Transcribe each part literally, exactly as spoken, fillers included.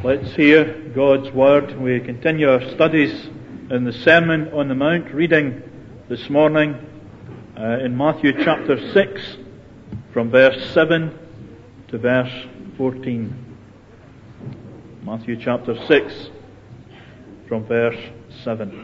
Let's hear God's Word. We continue our studies in the Sermon on the Mount, reading this morning uh, in Matthew chapter six, from verse seven to verse fourteen. Matthew chapter six, from verse seven.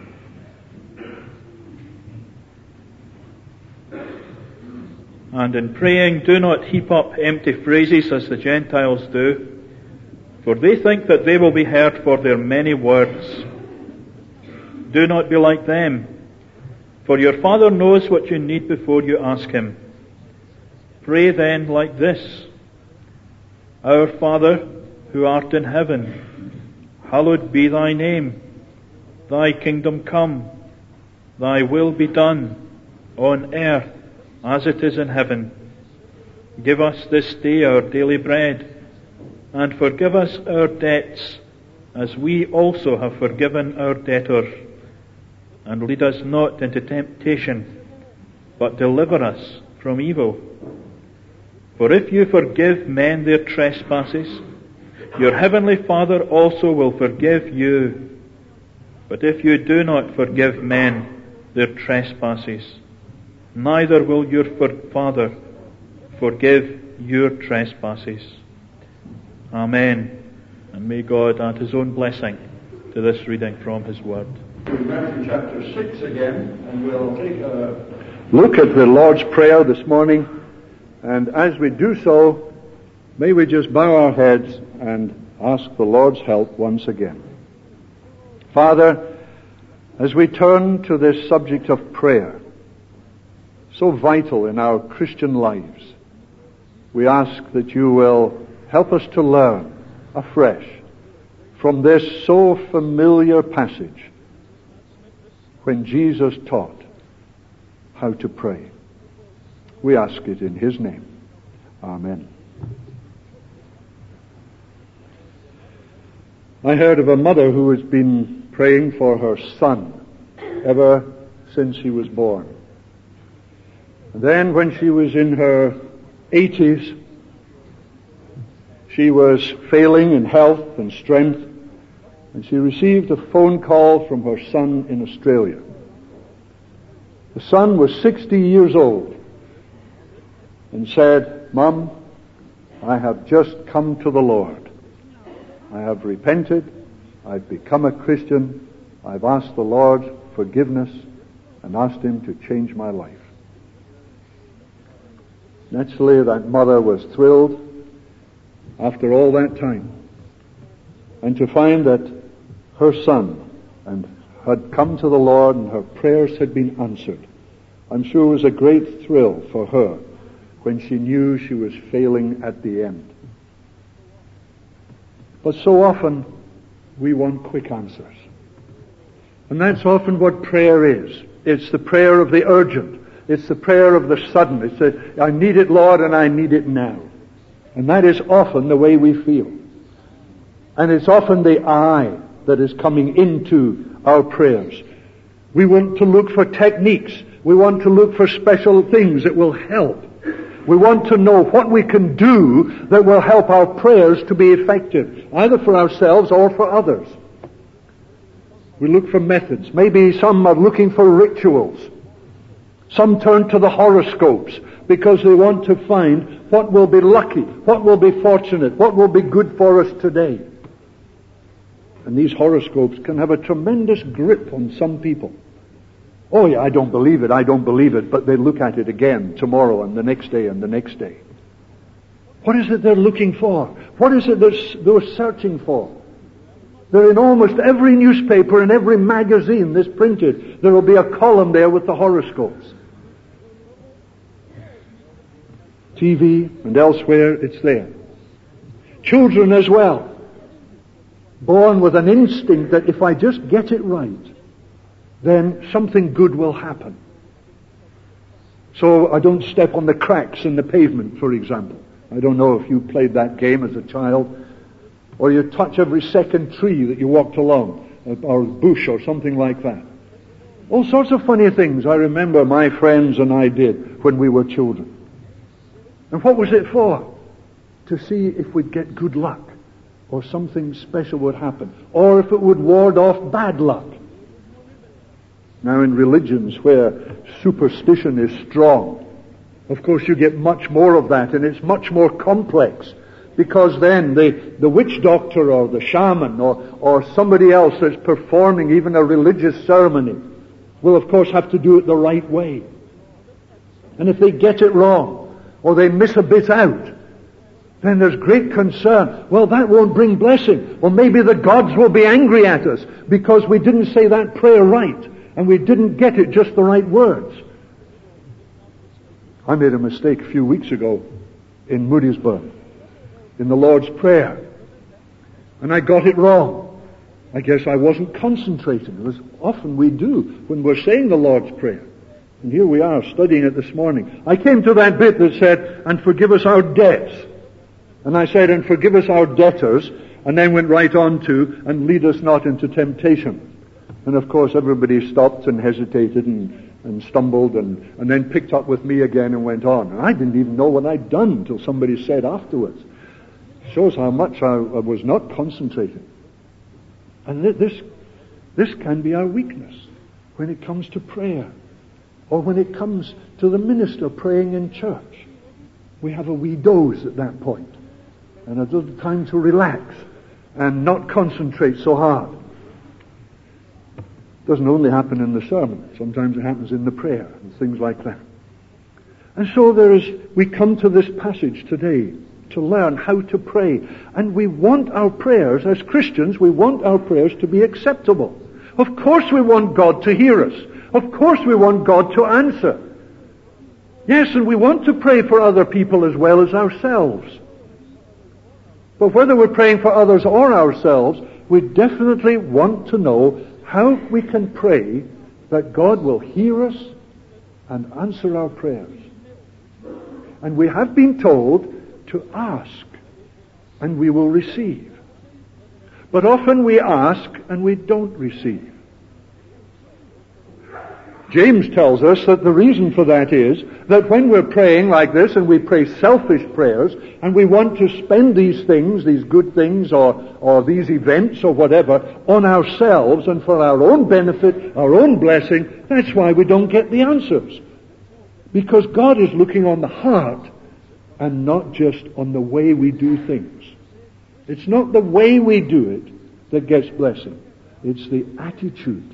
And in praying, do not heap up empty phrases as the Gentiles do, for they think that they will be heard for their many words. Do not be like them, for your Father knows what you need before you ask Him. Pray then like this: Our Father, who art in heaven, hallowed be thy name. Thy kingdom come, thy will be done, on earth as it is in heaven. Give us this day our daily bread, and forgive us our debts, as we also have forgiven our debtors. And lead us not into temptation, but deliver us from evil. For if you forgive men their trespasses, your heavenly Father also will forgive you. But if you do not forgive men their trespasses, neither will your Father forgive your trespasses. Amen. And may God add His own blessing to this reading from His Word. Matthew chapter six again, and we'll take a look at the Lord's Prayer this morning. And as we do so, may we just bow our heads and ask the Lord's help once again. Father, as we turn to this subject of prayer, so vital in our Christian lives, we ask that you will help us to learn afresh from this so familiar passage when Jesus taught how to pray. We ask it in His name. Amen. I heard of a mother who has been praying for her son ever since he was born. And then when she was in her eighties, she was failing in health and strength, and she received a phone call from her son in Australia. The son was sixty years old and said, "Mom, I have just come to the Lord. I have repented. I've become a Christian. I've asked the Lord forgiveness and asked Him to change my life." Naturally, that mother was thrilled after all that time, and to find that her son and had come to the Lord and her prayers had been answered. I'm sure it was a great thrill for her when she knew she was failing at the end. But so often we want quick answers. And that's often what prayer is. It's the prayer of the urgent. It's the prayer of the sudden. It's the, I need it, Lord, and I need it now. And that is often the way we feel. And it's often the I that is coming into our prayers. We want to look for techniques. We want to look for special things that will help. We want to know what we can do that will help our prayers to be effective, either for ourselves or for others. We look for methods. Maybe some are looking for rituals. Some turn to the horoscopes because they want to find what will be lucky, what will be fortunate, what will be good for us today. And these horoscopes can have a tremendous grip on some people. Oh yeah, I don't believe it, I don't believe it, but they look at it again tomorrow and the next day and the next day. What is it they're looking for? What is it they're searching for? They're in almost every newspaper and every magazine that's printed. There will be a column there with the horoscopes. T V and elsewhere, it's there. Children as well, born with an instinct that if I just get it right, then something good will happen. So I don't step on the cracks in the pavement, for example. I don't know if you played that game as a child, or you touch every second tree that you walked along, or bush or something like that. All sorts of funny things I remember my friends and I did when we were children. And what was it for? To see if we'd get good luck, or something special would happen, or if it would ward off bad luck. Now in religions where superstition is strong, of course you get much more of that, and it's much more complex, because then the, the witch doctor or the shaman or, or somebody else that's performing even a religious ceremony will of course have to do it the right way. And if they get it wrong, or they miss a bit out, then there's great concern. Well, that won't bring blessing. Or maybe the gods will be angry at us because we didn't say that prayer right, and we didn't get it just the right words. I made a mistake a few weeks ago in Moodiesburg, in the Lord's Prayer. And I got it wrong. I guess I wasn't concentrating, as often we do when we're saying the Lord's Prayer. And here we are studying it this morning. I came to that bit that said, and forgive us our debts. And I said, and forgive us our debtors, and then went right on to, and lead us not into temptation. And of course everybody stopped and hesitated and, and stumbled and, and then picked up with me again and went on. And I didn't even know what I'd done until somebody said afterwards. Shows how much I, I was not concentrating. And this, this can be our weakness when it comes to prayer, or when it comes to the minister praying in church. We have a wee doze at that point, and a little time to relax and not concentrate so hard. It doesn't only happen in the sermon. Sometimes it happens in the prayer and things like that. And so there is, we come to this passage today to learn how to pray. And we want our prayers, as Christians, we want our prayers to be acceptable. Of course we want God to hear us. Of course we want God to answer. Yes, and we want to pray for other people as well as ourselves. But whether we're praying for others or ourselves, we definitely want to know how we can pray that God will hear us and answer our prayers. And we have been told to ask, and we will receive. But often we ask and we don't receive. James tells us that the reason for that is that when we're praying like this, and we pray selfish prayers, and we want to spend these things, these good things, or, or these events, or whatever, on ourselves and for our own benefit, our own blessing, that's why we don't get the answers. Because God is looking on the heart and not just on the way we do things. It's not the way we do it that gets blessing. It's the attitude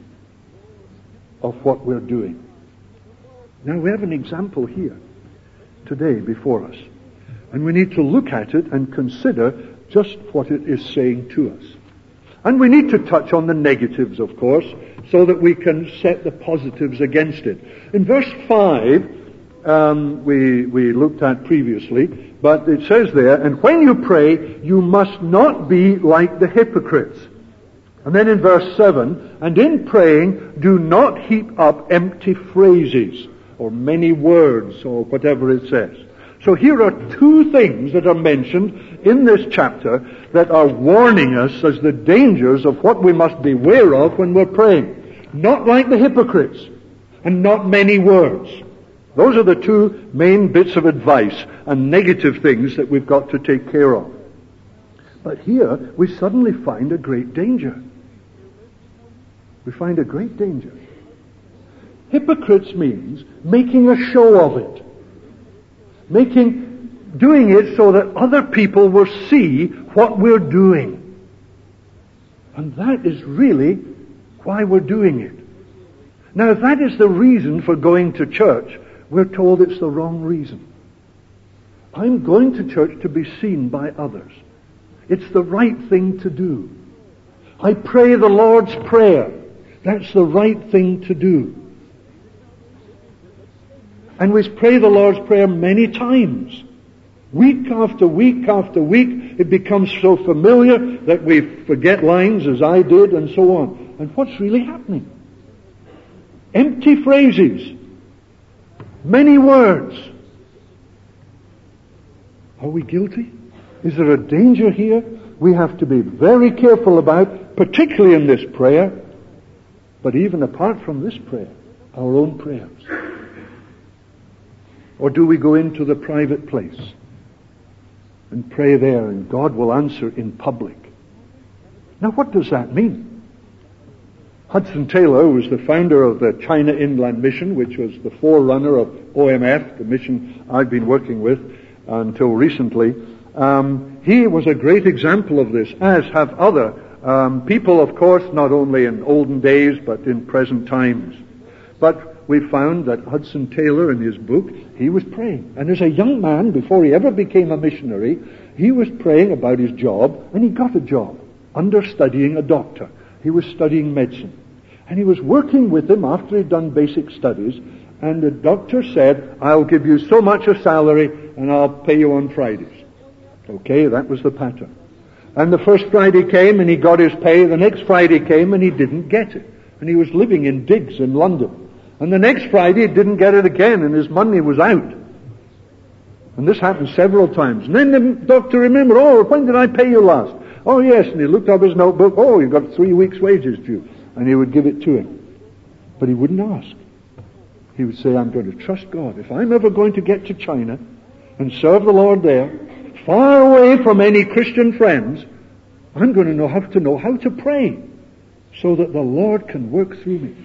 of what we're doing. Now we have an example here today before us, and we need to look at it and consider just what it is saying to us. And we need to touch on the negatives, of course, so that we can set the positives against it. In verse five, um, we, we looked at previously, but it says there, and when you pray, you must not be like the hypocrites. And then in verse seven, and in praying, do not heap up empty phrases, or many words, or whatever it says. So here are two things that are mentioned in this chapter that are warning us as the dangers of what we must beware of when we're praying. Not like the hypocrites, and not many words. Those are the two main bits of advice and negative things that we've got to take care of. But here, we suddenly find a great danger. We find a great danger. Hypocrites means making a show of it. Making, doing it so that other people will see what we're doing. And that is really why we're doing it. Now, if that is the reason for going to church, we're told it's the wrong reason. I'm going to church to be seen by others. It's the right thing to do. I pray the Lord's Prayer. That's the right thing to do. And we pray the Lord's Prayer many times. Week after week after week, it becomes so familiar that we forget lines, as I did, and so on. And what's really happening? Empty phrases. Many words. Are we guilty? Is there a danger here we have to be very careful about, particularly in this prayer, but even apart from this prayer, our own prayers? Or do we go into the private place and pray there, and God will answer in public? Now what does that mean? Hudson Taylor was the founder of the China Inland Mission, which was the forerunner of O M F, the mission I've been working with until recently. Um, he was a great example of this, as have other um, people, of course, not only in olden days, but in present times. But we found that Hudson Taylor, in his book, he was praying. And as a young man, before he ever became a missionary, he was praying about his job, and he got a job, understudying a doctor. He was studying medicine. And he was working with him after he'd done basic studies, and the doctor said, I'll give you so much a salary, and I'll pay you on Fridays. Okay, that was the pattern. And the first Friday came, and he got his pay. The next Friday came, and he didn't get it. And he was living in digs in London. And the next Friday, he didn't get it again, and his money was out. And this happened several times. And then the doctor remembered, oh, when did I pay you last? Oh, yes. And he looked up his notebook. Oh, you've got three weeks' wages due. And he would give it to him. But he wouldn't ask. He would say, I'm going to trust God. If I'm ever going to get to China and serve the Lord there, far away from any Christian friends, I'm going to know how to know how to pray so that the Lord can work through me.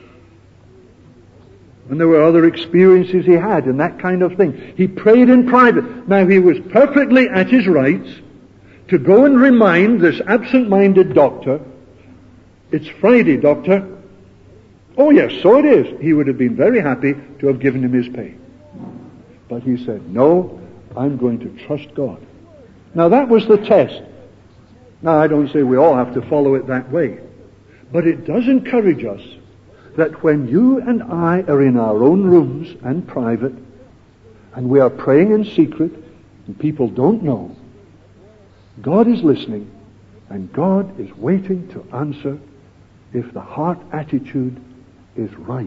And there were other experiences he had in that kind of thing. He prayed in private. Now, he was perfectly at his rights to go and remind this absent-minded doctor, it's Friday, doctor. Oh, yes, so it is. He would have been very happy to have given him his pay. But he said, no, I'm going to trust God. Now, that was the test. Now, I don't say we all have to follow it that way. But it does encourage us that when you and I are in our own rooms and private, and we are praying in secret, and people don't know, God is listening, and God is waiting to answer if the heart attitude is right.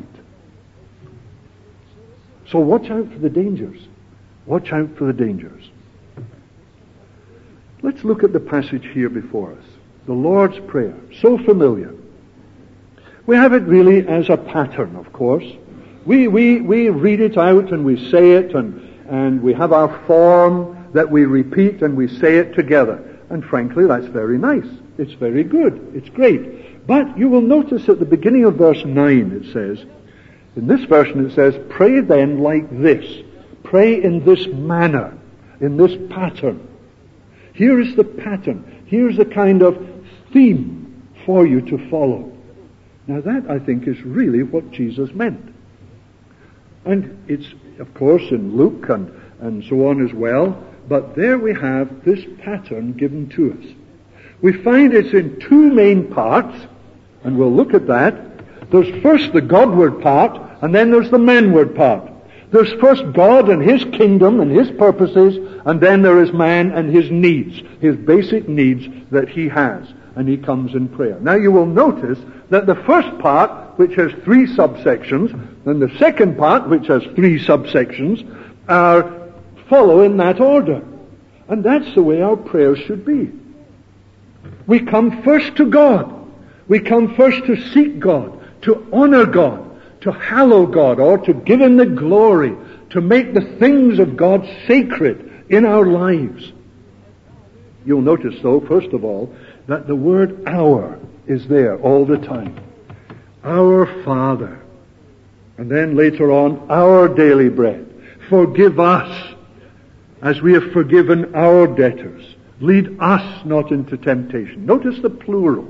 So watch out for the dangers. Watch out for the dangers. Let's look at the passage here before us. The Lord's Prayer. So familiar. We have it really as a pattern, of course. We, we, we read it out and we say it, and, and we have our form that we repeat and we say it together. And frankly, that's very nice. It's very good. It's great. But you will notice at the beginning of verse nine it says, in this version it says, pray then like this. Pray in this manner, in this pattern. Here is the pattern. Here's the kind of theme for you to follow. Now that, I think, is really what Jesus meant. And it's, of course, in Luke and, and so on as well. But there we have this pattern given to us. We find it's in two main parts, and we'll look at that. There's first the Godward part, and then there's the manward part. There's first God and His kingdom and His purposes, and then there is man and his needs, his basic needs that he has, and he comes in prayer. Now you will notice that the first part, which has three subsections, and the second part, which has three subsections, are follow in that order. And that's the way our prayers should be. We come first to God. We come first to seek God, to honor God, to hallow God, or to give Him the glory, to make the things of God sacred in our lives. You'll notice, though, first of all, that the word our is there all the time. Our Father. And then later on, our daily bread. Forgive us as we have forgiven our debtors. Lead us not into temptation. Notice the plural.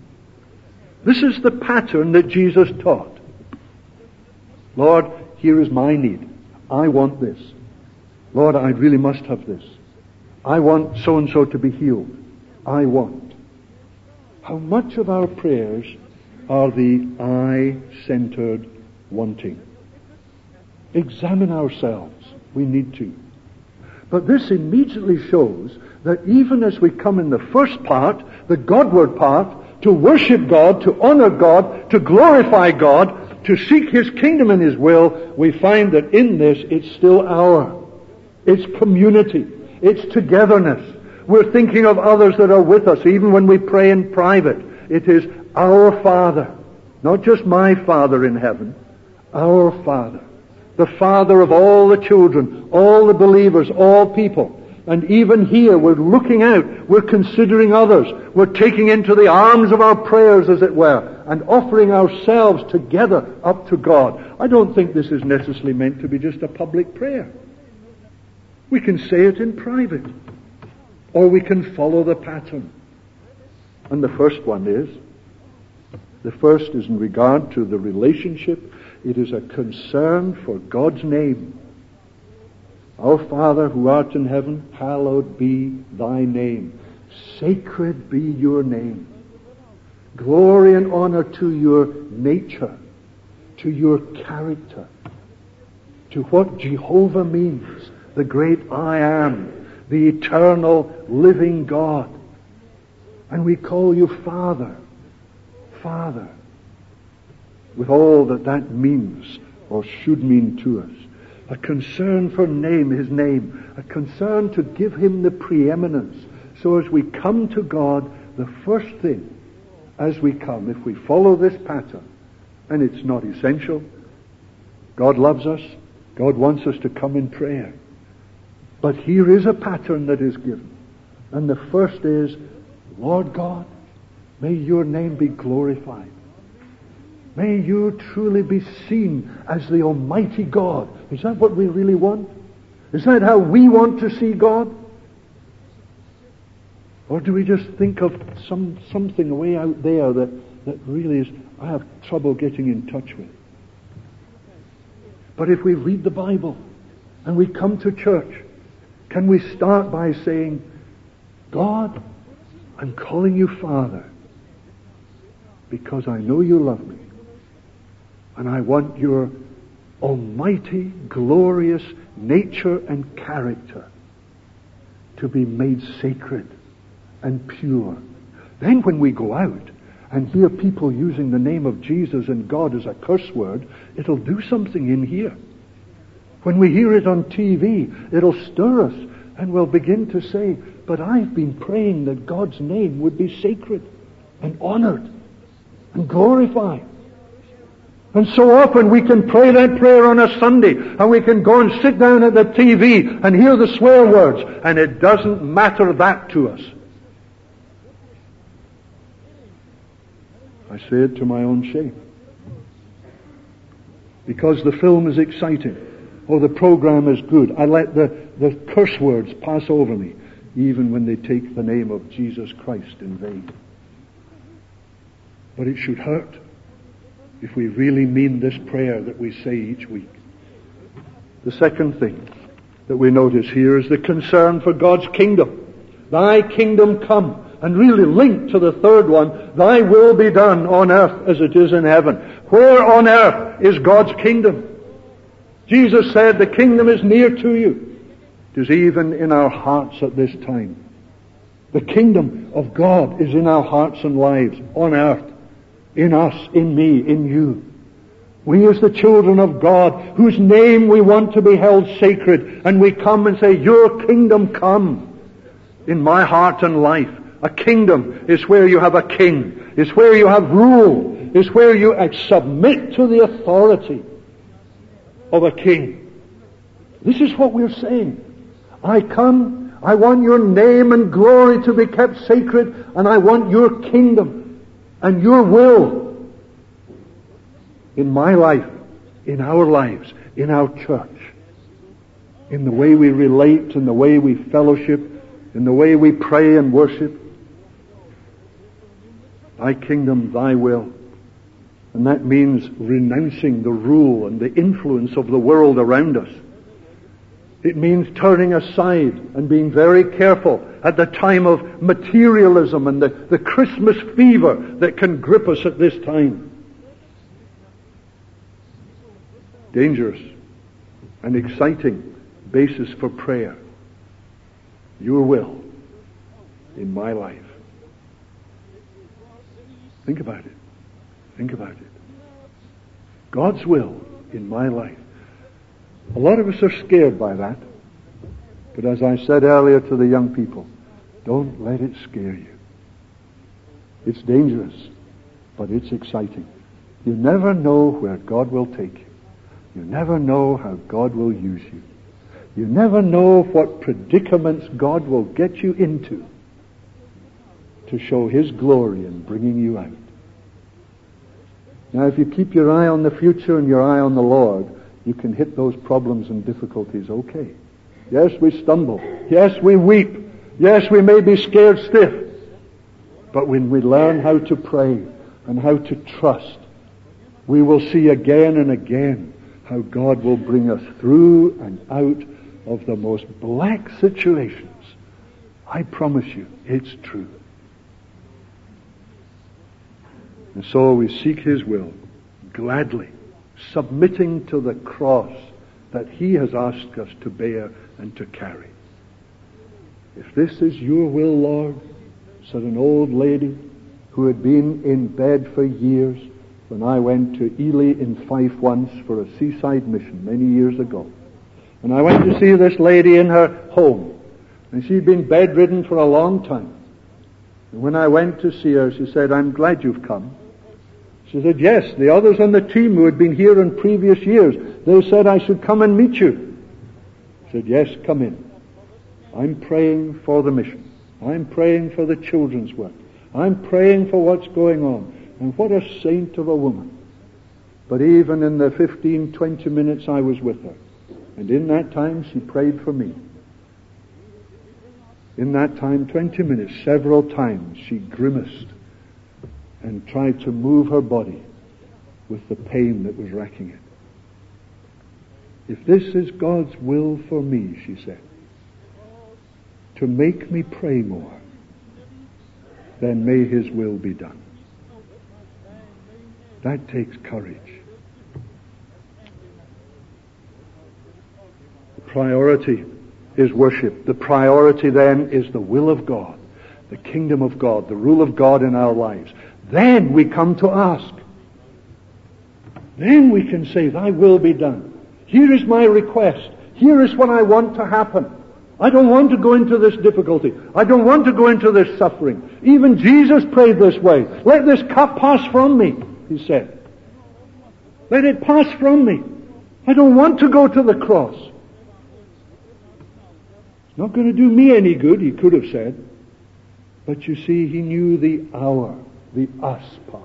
This is the pattern that Jesus taught. Lord, here is my need. I want this. Lord, I really must have this. I want so-and-so to be healed. I want. How much of our prayers are the I-centered wanting? Examine ourselves. We need to. But this immediately shows that even as we come in the first part, the Godward part, to worship God, to honor God, to glorify God, to seek His kingdom and His will, we find that in this it's still our. It's community. It's togetherness. We're thinking of others that are with us, even when we pray in private. It is our Father. Not just my Father in heaven. Our Father. The Father of all the children, all the believers, all people. And even here, we're looking out, we're considering others, we're taking into the arms of our prayers, as it were, and offering ourselves together up to God. I don't think this is necessarily meant to be just a public prayer. We can say it in private, or we can follow the pattern. And the first one is, the first is in regard to the relationship. It is a concern for God's name. Our Father who art in heaven, hallowed be thy name. Sacred be your name. Glory and honor to your nature, to your character, to what Jehovah means, the great I am, the eternal living God. And we call you Father, Father, with all that that means or should mean to us. A concern for name, His name. A concern to give Him the preeminence. So as we come to God, the first thing, as we come, if we follow this pattern, and it's not essential, God loves us, God wants us to come in prayer. But here is a pattern that is given. And the first is, Lord God, may your name be glorified. May you truly be seen as the Almighty God. Is that what we really want? Is that how we want to see God? Or do we just think of some something way out there that, that really is, I have trouble getting in touch with? But if we read the Bible and we come to church, can we start by saying, God, I'm calling you Father because I know you love me. And I want your almighty, glorious nature and character to be made sacred and pure. Then when we go out and hear people using the name of Jesus and God as a curse word, it'll do something in here. When we hear it on T V, it'll stir us and we'll begin to say, but I've been praying that God's name would be sacred and honored and glorified. And so often we can pray that prayer on a Sunday, and we can go and sit down at the T V and hear the swear words, and it doesn't matter that to us. I say it to my own shame. Because the film is exciting, or the program is good, I let the, the curse words pass over me, even when they take the name of Jesus Christ in vain. But it should hurt if we really mean this prayer that we say each week. The second thing that we notice here is the concern for God's kingdom. Thy kingdom come. And really linked to the third one, thy will be done on earth as it is in heaven. Where on earth is God's kingdom? Jesus said the kingdom is near to you. It is even in our hearts at this time. The kingdom of God is in our hearts and lives on earth. In us, in me, in you. We as the children of God, whose name we want to be held sacred, and we come and say, your kingdom come in my heart and life. A kingdom is where you have a king. It's where you have rule. It's where you submit to the authority of a king. This is what we're saying. I come, I want your name and glory to be kept sacred, and I want your kingdom and your will in my life, in our lives, in our church, in the way we relate, in the way we fellowship, in the way we pray and worship. Thy kingdom, thy will. And that means renouncing the rule and the influence of the world around us. It means turning aside and being very careful at the time of materialism and the, the Christmas fever that can grip us at this time. Dangerous and exciting basis for prayer. Your will in my life. Think about it. Think about it. God's will in my life. A lot of us are scared by that. But as I said earlier to the young people, don't let it scare you. It's dangerous, but it's exciting. You never know where God will take you. You never know how God will use you. You never know what predicaments God will get you into to show His glory in bringing you out. Now, if you keep your eye on the future and your eye on the Lord, you can hit those problems and difficulties okay. Yes, we stumble. Yes, we weep. Yes, we may be scared stiff. But when we learn how to pray and how to trust, we will see again and again how God will bring us through and out of the most black situations. I promise you, it's true. And so we seek His will, gladly, submitting to the cross that He has asked us to bear and to carry. If this is your will, Lord, said an old lady who had been in bed for years when I went to Ely in Fife once for a seaside mission many years ago. And I went to see this lady in her home, and she'd been bedridden for a long time. And when I went to see her, she said, "I'm glad you've come." She said, "Yes, the others on the team who had been here in previous years, they said I should come and meet you." I said, "Yes, come in. I'm praying for the mission. I'm praying for the children's work. I'm praying for what's going on." And what a saint of a woman. But even in the fifteen, twenty minutes I was with her, and in that time she prayed for me. In that time, twenty minutes, several times she grimaced and tried to move her body with the pain that was racking it. "If this is God's will for me," she said, "to make me pray more, then may His will be done." That takes courage. The priority is worship. The priority then is the will of God, the kingdom of God, the rule of God in our lives. Then we come to ask. Then we can say, "Thy will be done. Here is my request. Here is what I want to happen. I don't want to go into this difficulty. I don't want to go into this suffering." Even Jesus prayed this way. "Let this cup pass from me," He said. "Let it pass from me. I don't want to go to the cross. It's not going to do me any good," He could have said. But you see, He knew the hour, the us part.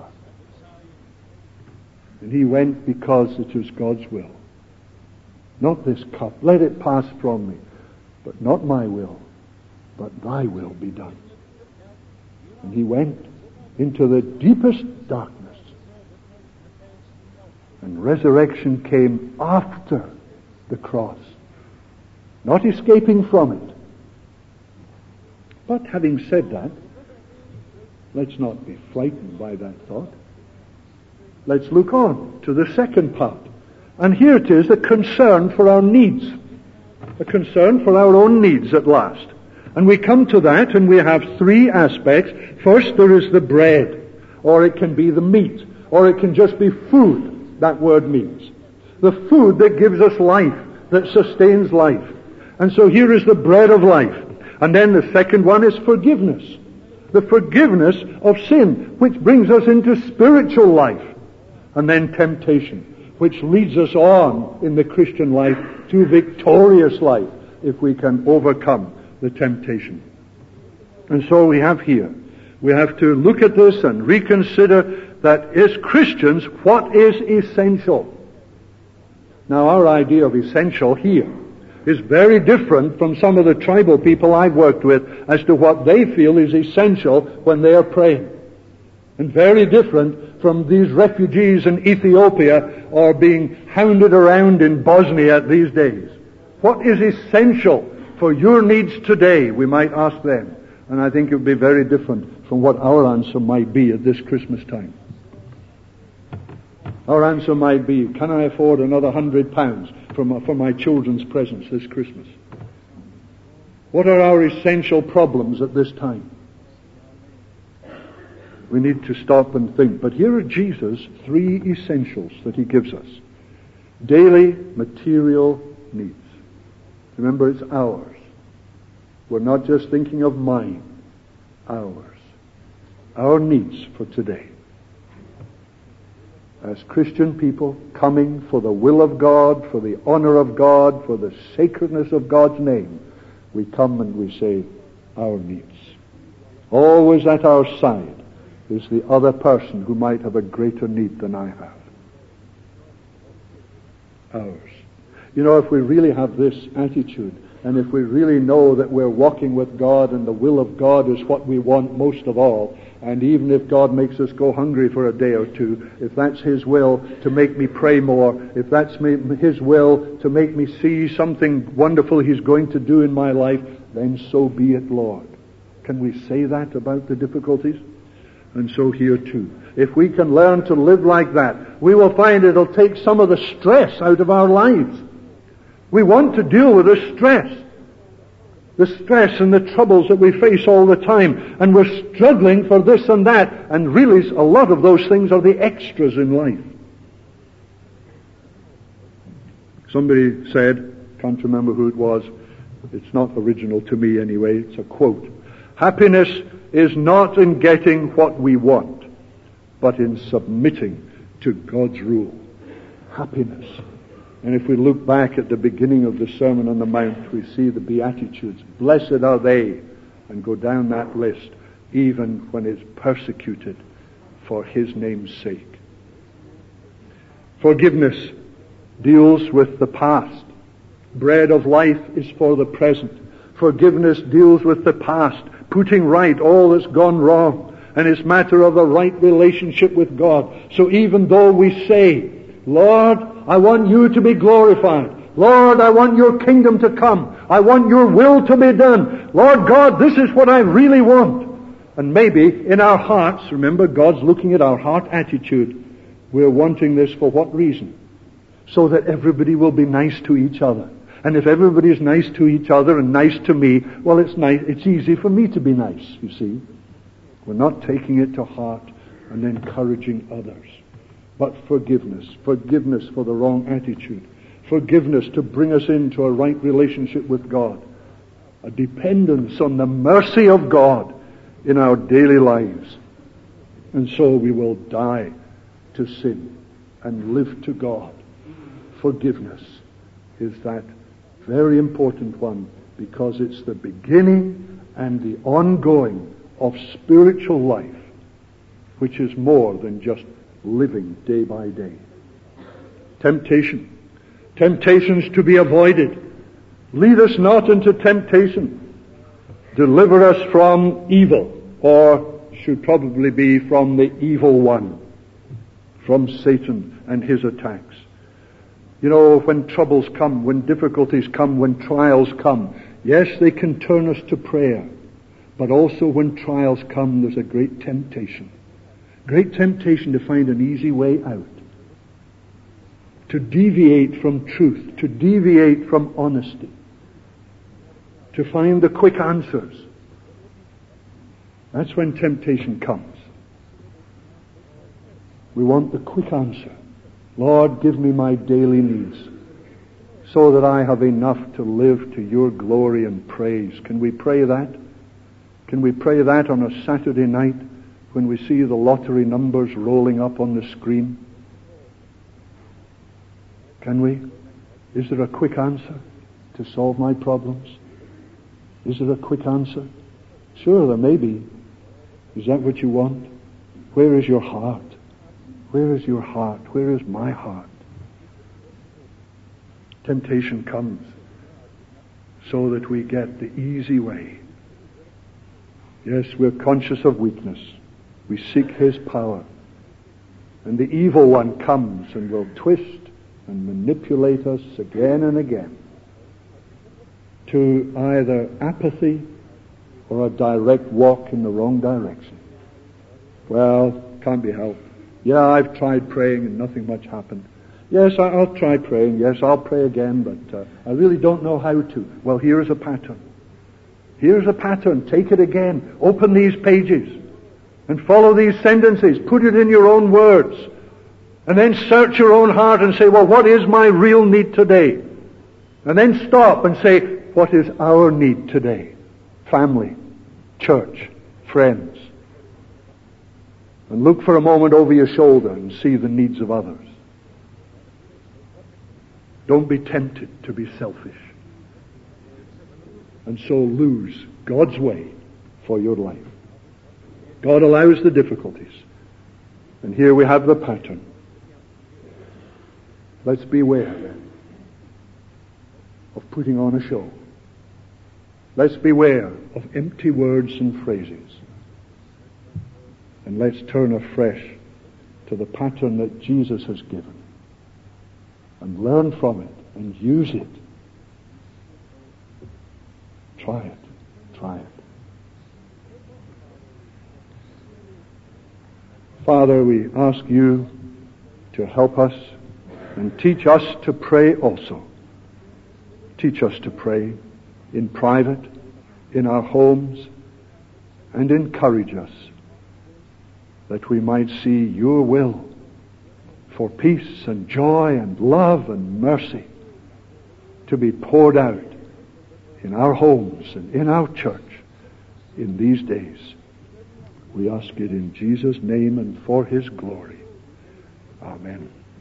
And He went because it was God's will. Not this cup. Let it pass from me. But not my will, but Thy will be done. And He went into the deepest darkness. And resurrection came after the cross, not escaping from it. But having said that, let's not be frightened by that thought. Let's look on to the second part. And here it is, a concern for our needs. A concern for our own needs at last. And we come to that and we have three aspects. First, there is the bread, or it can be the meat, or it can just be food, that word means. The food that gives us life, that sustains life. And so here is the bread of life. And then the second one is forgiveness. The forgiveness of sin, which brings us into spiritual life. And then temptation, which leads us on in the Christian life to victorious life, if we can overcome the temptation. And so we have here, we have to look at this and reconsider that as Christians, what is essential? Now, our idea of essential here is very different from some of the tribal people I've worked with as to what they feel is essential when they are praying. And very different from these refugees in Ethiopia or being hounded around in Bosnia these days. What is essential for your needs today, we might ask them. And I think it would be very different from what our answer might be at this Christmas time. Our answer might be, can I afford another hundred pounds for my, for my children's presents this Christmas? What are our essential problems at this time? We need to stop and think. But here are Jesus' three essentials that He gives us. Daily material needs. Remember, it's ours. We're not just thinking of mine. Ours. Our needs for today. as Christian people, coming for the will of God, for the honor of God, for the sacredness of God's name, we come and we say our needs. Always at our side is the other person who might have a greater need than I have. Ours. You know, if we really have this attitude, and if we really know that we're walking with God and the will of God is what we want most of all, and even if God makes us go hungry for a day or two, if that's His will to make me pray more, if that's His will to make me see something wonderful He's going to do in my life, then so be it, Lord. Can we say that about the difficulties? And so here too. If we can learn to live like that, we will find it'll take some of the stress out of our lives. We want to deal with the stress. The stress and the troubles that we face all the time. And we're struggling for this and that. And really, a lot of those things are the extras in life. Somebody said, can't remember who it was, it's not original to me anyway, it's a quote. Happiness is not in getting what we want, but in submitting to God's rule. Happiness. And if we look back at the beginning of the Sermon on the Mount, we see the Beatitudes. Blessed are they, and go down that list, even when it's persecuted for His name's sake. Forgiveness deals with the past. Bread of life is for the present. Forgiveness deals with the past, putting right all that's gone wrong. And it's a matter of a right relationship with God. So even though we say, Lord, I want you to be glorified. Lord, I want your kingdom to come. I want your will to be done. Lord God, this is what I really want. And maybe in our hearts, remember, God's looking at our heart attitude. We're wanting this for what reason? So that everybody will be nice to each other. And if everybody is nice to each other and nice to me, well, it's nice. It's easy for me to be nice, you see. We're not taking it to heart and encouraging others. But forgiveness. Forgiveness for the wrong attitude. Forgiveness to bring us into a right relationship with God. A dependence on the mercy of God in our daily lives. And so we will die to sin and live to God. Forgiveness is that very important one, because it's the beginning and the ongoing of spiritual life, which is more than just living day by day. Temptation. Temptations to be avoided. Lead us not into temptation. Deliver us from evil, or should probably be from the evil one, from Satan and his attacks. You know, when troubles come, when difficulties come, when trials come, yes, they can turn us to prayer. But also when trials come, there's a great temptation. Great temptation to find an easy way out. To deviate from truth. To deviate from honesty. To find the quick answers. That's when temptation comes. We want the quick answer. Lord, give me my daily needs, so that I have enough to live to your glory and praise. Can we pray that? Can we pray that on a Saturday night when we see the lottery numbers rolling up on the screen? Can we? Is there a quick answer to solve my problems? Is there a quick answer? Sure, there may be. Is that what you want? Where is your heart? Where is your heart? Where is my heart? Temptation comes so that we get the easy way. Yes, we're conscious of weakness. We seek His power. And the evil one comes and will twist and manipulate us again and again to either apathy or a direct walk in the wrong direction. Well, can't be helped. Yeah, I've tried praying and nothing much happened. Yes, I'll try praying. Yes, I'll pray again, but uh, I really don't know how to. Well, here's a pattern. Here's a pattern. Take it again. Open these pages and follow these sentences. Put it in your own words. And then search your own heart and say, well, what is my real need today? And then stop and say, what is our need today? Family, church, friends. And look for a moment over your shoulder and see the needs of others. Don't be tempted to be selfish, and so lose God's way for your life. God allows the difficulties. And here we have the pattern. Let's beware then of putting on a show. Let's beware of empty words and phrases. And let's turn afresh to the pattern that Jesus has given and learn from it and use it. Try it. Try it. Father, we ask you to help us and teach us to pray also. Teach us to pray in private, in our homes, and encourage us that we might see your will for peace and joy and love and mercy to be poured out in our homes and in our church in these days. We ask it in Jesus' name and for his glory. Amen.